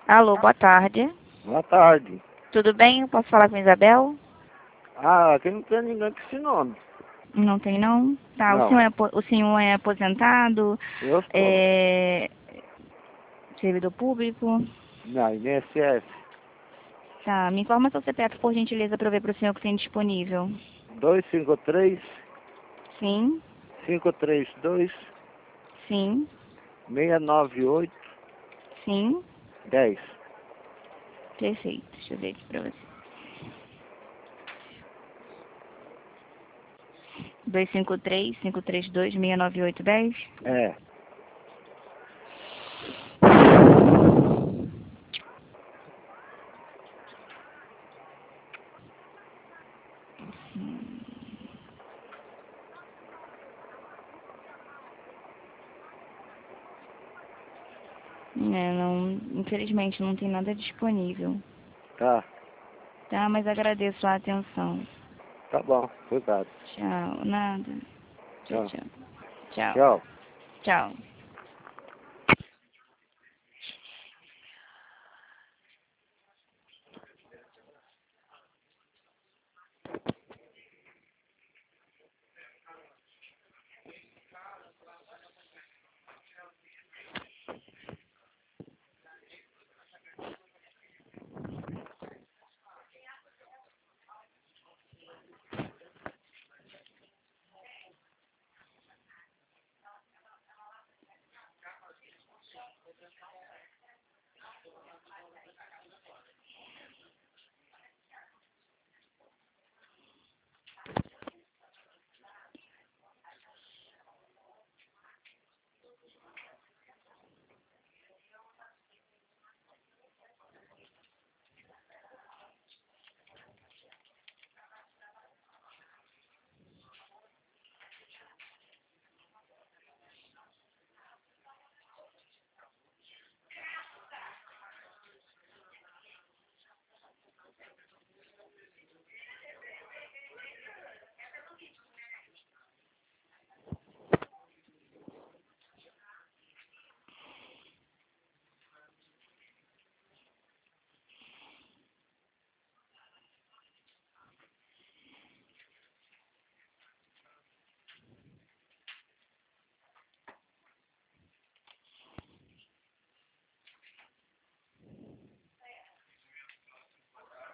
Alô, boa tarde. Boa tarde. Tudo bem? Eu posso falar com a Isabel? Ah, aqui não tem ninguém com esse nome. Não tem não? Tá, Não, o senhor é aposentado? eu sou. É servidor público? Na INSS. Tá, me informa seu CPF, por gentileza, para eu ver para o senhor que tem disponível. 253 Sim, 532 sim, 698 sim. 10. Perfeito, deixa eu ver aqui para você. 253-532-698-10. É. Não, infelizmente não tem nada disponível. Tá. Tá, mas agradeço a atenção. Tá bom. Obrigado. Tchau, nada. Tchau, Tchau. tchau. Tchau, Tchau. tchau.